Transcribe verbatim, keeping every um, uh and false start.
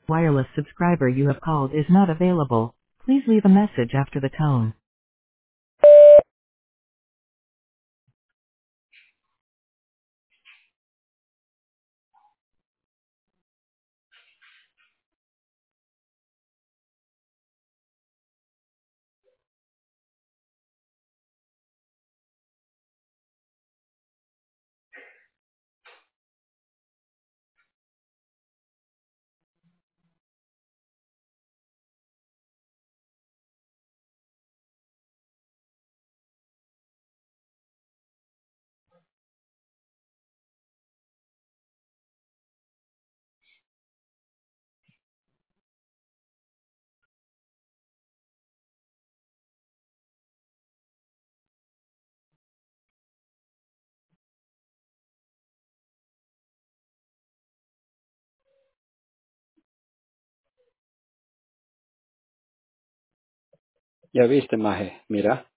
wireless subscriber you have called is not available. Please leave a message after the tone. Ya viste, maje, mira.